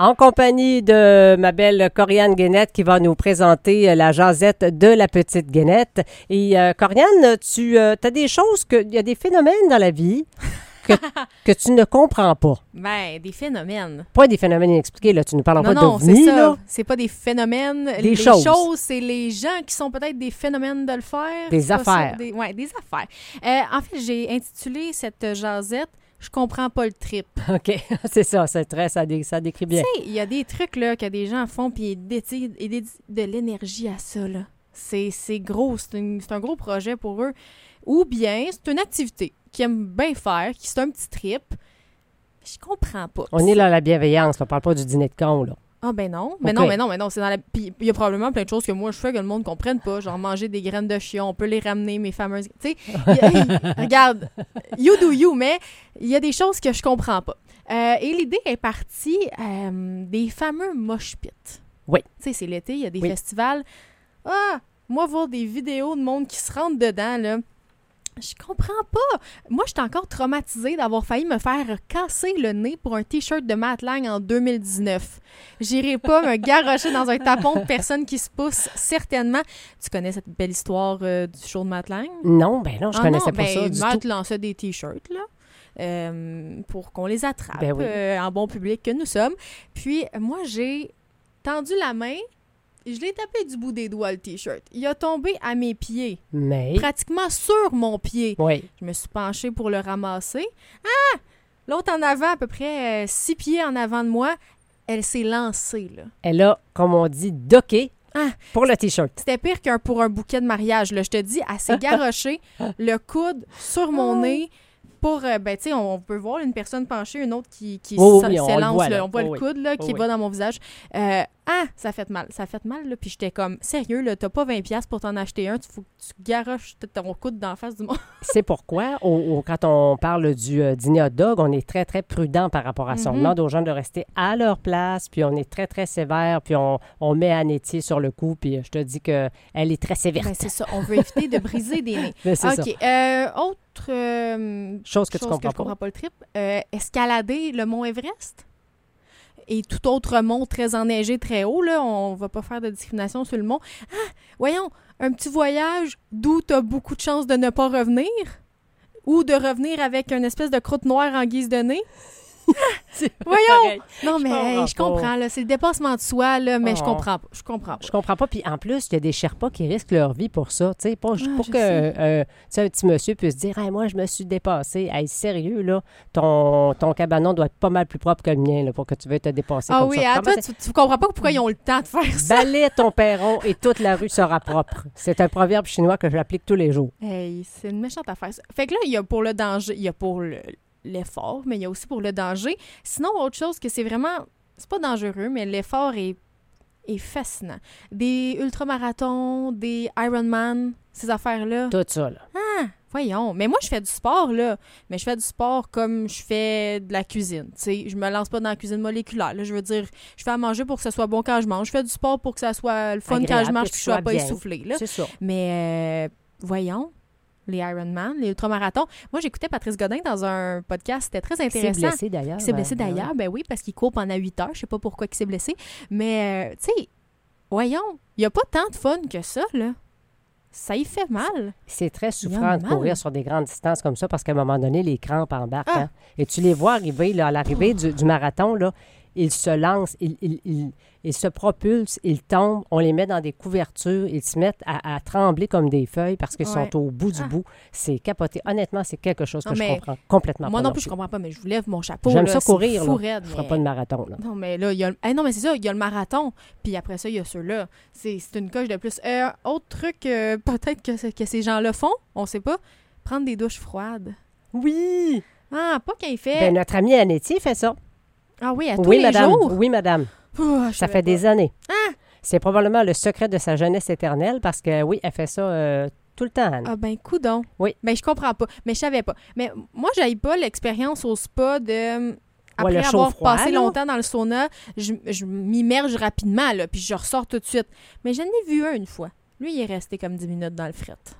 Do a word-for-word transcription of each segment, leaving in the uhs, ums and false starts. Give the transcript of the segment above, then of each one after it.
En compagnie de ma belle Corianne Guénette qui va nous présenter la jasette de la petite Guénette. Et euh, Corianne, tu euh, as des choses, que il y a des phénomènes dans la vie que, que tu ne comprends pas. Ben, des phénomènes. Pas des phénomènes inexpliqués, là. Tu ne parles non, pas non, d'ovnis, c'est ça. là. C'est pas des phénomènes. Des les choses. choses, c'est les gens qui sont peut-être des phénomènes de le faire. Des C'est pas ça, affaires. des, ouais, des affaires. Euh, en fait, j'ai intitulé cette jasette « Je comprends pas le trip ». OK, c'est ça. C'est très, ça, dé, ça décrit bien. Tu sais, il y a des trucs là, que des gens font puis ils dédient, ils dédient de l'énergie à ça. Là. C'est, c'est gros. C'est, une, c'est un gros projet pour eux. Ou bien, c'est une activité qu'ils aiment bien faire, qui c'est un petit trip. Je comprends pas. On est là à la bienveillance. On parle pas du dîner de con, là. Ah ben non, mais okay. non, mais non, mais non, c'est dans la... Puis il y a probablement plein de choses que moi je fais que le monde ne comprenne pas, genre manger des graines de chion, on peut les ramener, mes fameuses... Tu sais, regarde, you do you, mais il y a des choses que je comprends pas. Euh, et l'idée est partie euh, des fameux mosh pits. Oui. Tu sais, c'est l'été, il y a des oui. festivals. Ah, moi, voir des vidéos de monde qui se rentre dedans, là... Je comprends pas. Moi, j'étais encore traumatisée d'avoir failli me faire casser le nez pour un T-shirt de Matt Lang en deux mille dix-neuf. J'irai pas me garrocher dans un tapon de personnes qui se poussent, certainement. Tu connais cette belle histoire euh, du show de Matt Lang? Non, ben non, je ah connaissais non, pas ben, ça du Matt tout. lançait des T-shirts, là. Euh, pour qu'on les attrape ben oui. euh, en bon public que nous sommes. Puis, moi, j'ai tendu la main. Je l'ai tapé du bout des doigts, le T-shirt. Il a tombé à mes pieds. Mais... Pratiquement sur mon pied. Oui. Je me suis penchée pour le ramasser. Ah! L'autre en avant, à peu près euh, six pieds en avant de moi, elle s'est lancée, là. Elle a, comme on dit, docké ah! pour le T-shirt. C'était pire qu'un pour un bouquet de mariage, là. Je te dis, elle s'est garochée, le coude sur mon nez. Pour, euh, ben, tu sais, on peut voir une personne penchée, une autre qui, qui oh, s- oui, on s'élance. le voit, là. On voit oh, le coude là, qui oh, va oui. dans mon visage. Euh, ah, ça fait mal. Ça fait mal, là. Puis j'étais comme, sérieux, là, t'as pas vingt dollars pour t'en acheter un. Il faut que tu garoches ton coude dans la face du monde. C'est pourquoi, au, au, quand on parle du euh, dîner hot dog, on est très, très prudent par rapport à ça. Mm-hmm. On demande aux gens de rester à leur place, puis on est très, très sévère, puis on, on met Anne Étier sur le coup, puis je te dis qu'elle est très sévère. Ben, c'est ça. On veut éviter de briser des nez. Ben, c'est OK. Euh, autre euh, chose que chose tu comprends que je pas. comprends pas le trip. Euh, escalader le mont Everest et tout autre mont très enneigé, très haut. Là, on va pas faire de discrimination sur le mont. Ah! Voyons, un petit voyage d'où tu as beaucoup de chances de ne pas revenir ou de revenir avec une espèce de croûte noire en guise de nez. Voyons! Pareil. Non, Je mais comprends hey, je comprends, pas. là, c'est le dépassement de soi, là, mais Oh. je comprends pas. Je comprends pas. Je comprends pas. Puis en plus, il y a des Sherpas qui risquent leur vie pour ça. Tu sais, pour, Ah, pour je que sais. euh, tu sais, un petit monsieur puisse dire hey, moi, je me suis dépassé. Hey, sérieux, là, ton, ton cabanon doit être pas mal plus propre que le mien là, pour que tu veuilles te dépasser Ah comme oui, ça. hein, Comment toi, tu, tu comprends pas pourquoi ils ont le temps de faire ça. Balaie ton perron et toute la rue sera propre. C'est un proverbe chinois que j'applique tous les jours. Hey, c'est une méchante affaire. ça. Fait que là, il y a pour le danger, il y a pour le, l'effort, mais il y a aussi pour le danger. Sinon, autre chose que c'est vraiment, c'est pas dangereux, mais l'effort est, est fascinant. Des ultramarathons, des Ironman, ces affaires-là. Tout ça, là. Ah, voyons. Mais moi, je fais du sport, là. Mais je fais du sport comme je fais de la cuisine. Tu sais, je me lance pas dans la cuisine moléculaire. Là. Je veux dire, je fais à manger pour que ce soit bon quand je mange. Je fais du sport pour que ça soit le fun Agréable, quand je mange que puis tu que je sois sois pas bien. essoufflée, là. C'est ça. Mais euh, voyons, les Ironman, les ultramarathons. Moi, j'écoutais Patrice Godin dans un podcast, c'était très Il s'est intéressant. blessé d'ailleurs. Il s'est blessé euh, d'ailleurs, ben oui, parce qu'il court pendant huit heures. Je sais pas pourquoi il s'est blessé. Mais, euh, tu sais, voyons, il n'y a pas tant de fun que ça, là. Ça y fait mal. C'est très Il y en souffrant a de mal. courir sur des grandes distances comme ça parce qu'à un moment donné, les crampes embarquent. Ah. Hein? Et tu les vois arriver là, à l'arrivée du, du marathon, là, ils se lancent, ils, ils, ils, ils se propulsent, ils tombent, on les met dans des couvertures, ils se mettent à, à trembler comme des feuilles parce qu'ils Ouais. sont au bout du Ah. bout. C'est capoté. Honnêtement, c'est quelque chose que Non, je mais comprends complètement Moi pas. non plus, je comprends pas, mais je vous lève mon chapeau. J'aime là, ça c'est courir, fou là. raide, Je ferai mais- pas de marathon. Là. Non, mais là, il y a le... Eh non, mais c'est ça, il y a le marathon, puis après ça, il y a ceux-là. C'est, c'est une coche de plus. Euh, autre truc, euh, peut-être que, ce- que ces gens-là font, on sait pas, prendre des douches froides. Oui! Ah, pas qu'il fait... Ben, notre ami Annetti fait ça. ah oui, à tous Oui, les madame. jours? Oui, madame. Ouh, je Ça savais fait pas. des années. Ah! C'est probablement le secret de sa jeunesse éternelle parce que, oui, elle fait ça euh, tout le temps, Anne. Ah ben, coudonc. Oui. Ben, je comprends pas, mais je savais pas. Mais moi, j'aille pas l'expérience au spa de... Après le chaud avoir froid, passé là. longtemps dans le sauna, je, je m'immerge rapidement, là, puis je ressors tout de suite. Mais j'en ai vu un une fois. Lui, il est resté comme dix minutes dans le fret.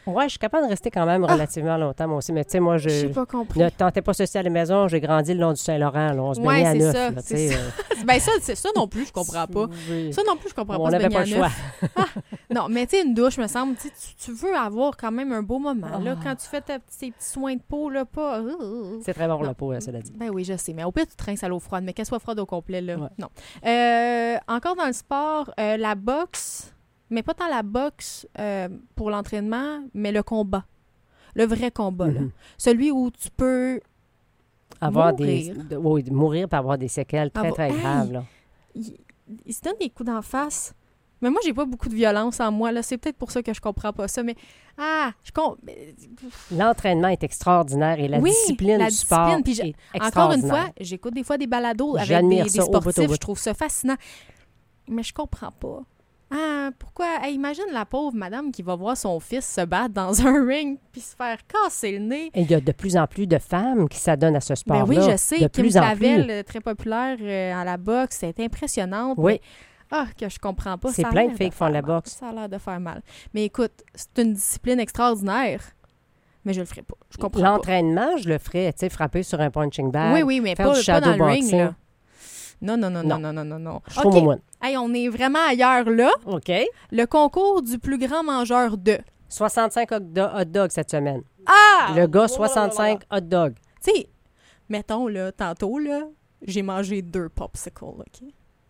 Ouais, je suis capable de rester quand même relativement longtemps, moi aussi. Mais tu sais, moi, je Je sais pas compris. ne tentais pas ceci à la maison. J'ai grandi le long du Saint-Laurent. Là. On se Ouais, baignait à c'est neuf. ça, Là, c'est tu sais, ça. euh, Ben ça, c'est ça non plus, je comprends pas. oui. Ça non plus, je comprends On pas. se n'avait baigner pas à le choix. neuf. Ah, non, mais tu sais, une douche, me semble, tu, sais, tu tu veux avoir quand même un beau moment. Là, Ah. quand tu fais ta, tes petits soins de peau, là, pas... euh, euh, euh. C'est très bon pour Non. la peau, hein, cela dit. Ben oui, je sais, mais au pire, tu trinces à l'eau froide, mais qu'elle soit froide au complet, là, Ouais. non. Euh, encore dans le sport, euh, la boxe, mais pas tant la boxe euh, pour l'entraînement, mais le combat. Le vrai combat, là. Mhm. Celui où tu peux... Avoir Mourir. des... de- oui, mourir pour avoir des séquelles très, Avoir- très Hey! graves. Là. Il, il se donne des coups d'en face. Mais moi, j'ai pas beaucoup de violence en moi, là. C'est peut-être pour ça que je comprends pas ça, mais... Ah! Je comprends... L'entraînement est extraordinaire et la Oui, discipline la du sport discipline, puis j'ai- est Encore une extraordinaire. fois, j'écoute des fois des balados avec J'admire des, des ça au bout, au sportifs. bout. Je trouve ça fascinant. Mais je comprends pas. Ah, pourquoi? Hey, imagine la pauvre madame qui va voir son fils se battre dans un ring puis se faire casser le nez. Et il y a de plus en plus de femmes qui s'adonnent à ce sport-là. Ben oui, je sais. De Kim plus en Clavel, plus. euh, très populaire euh, à la boxe, c'est impressionnante. Oui. mais- Ah, que je comprends pas. C'est Ça a plein de l'air filles qui font de la faire mal. boxe. Ça a l'air de faire mal. Mais écoute, c'est une discipline extraordinaire, mais je le ferai pas. Je comprends pas. L'entraînement, je le ferais, tu sais, frapper sur un punching bag. Oui, oui, mais faire pas, du pas dans le ring, shadowboxing. là. Non, non, non, non, Non. non, non, non, non. Je trouve OK. au moins. Hey, on est vraiment ailleurs, là. OK. Le concours du plus grand mangeur de... soixante-cinq hot, do- hot dogs cette semaine. Ah! Le gars, soixante-cinq hot dogs. Tu sais, mettons, là, tantôt, là, j'ai mangé deux popsicles, OK?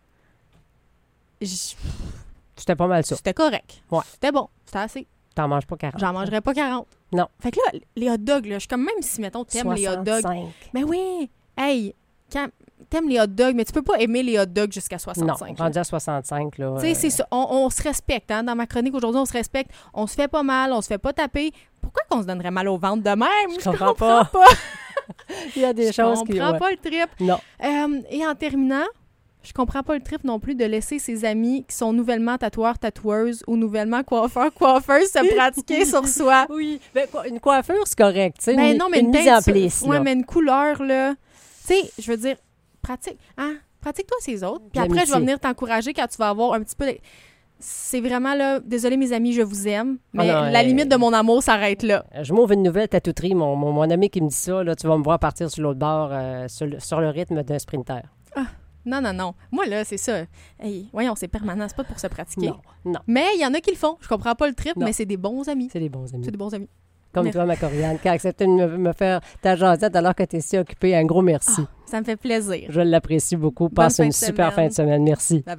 J- C'était pas mal ça. C'était correct. Ouais. C'était bon. C'était assez. T'en manges pas quarante. J'en mangerais pas quarante. Non. Fait que là, les hot dogs, là, je suis comme, même si, mettons, t'aimes les hot dogs... soixante-cinq. Mais oui! Hey! Quand t'aimes les hot dogs, mais tu peux pas aimer les hot dogs jusqu'à Non, soixante-cinq. là. rendu à soixante-cinq, là. Tu sais, euh, c'est ça. On, on se respecte. Hein? Dans ma chronique aujourd'hui, on se respecte. On se fait pas mal, on se fait pas taper. Pourquoi qu'on se donnerait mal au ventre de même? Je comprends pas. Il y a des Je choses qui... comprends ouais. pas le trip. Non. Euh, et en terminant, je comprends pas le trip non plus de laisser ses amis qui sont nouvellement tatoueurs, tatoueuses ou nouvellement coiffeurs, coiffeuses se pratiquer sur soi. Oui. Ben, quoi, une coiffure, c'est correct. Tu sais, Ben une, non, mais une une mise en teinture- place. Ouais, là. mais une couleur, là. Tu sais, je veux dire, pratique. Hein? Pratique-toi ces autres. Puis après, je vais L'amitié. venir t'encourager quand tu vas avoir un petit peu de... C'est vraiment là, désolé mes amis, je vous aime, mais Ah non, la euh, limite de mon amour s'arrête là. Je m'ouvre une nouvelle tatouterie. Mon, mon, mon ami qui me dit ça, là, tu vas me voir partir sur l'autre bord euh, sur, le, sur le rythme d'un sprinter. Non, non, non. Moi, là, c'est ça. Hey, voyons, c'est permanent, c'est pas pour se pratiquer. Non, non. Mais il y en a qui le font. Je comprends pas le trip, Non. mais c'est des bons amis. C'est des bons amis. C'est des bons amis. Comme Merci. toi, ma Coriane, qui a accepté de me, me faire ta jasette alors que tu es si occupée. Un gros merci. Ça me fait plaisir. Je l'apprécie beaucoup. Passe fin une de super semaine. fin de semaine. Merci. Bye bye.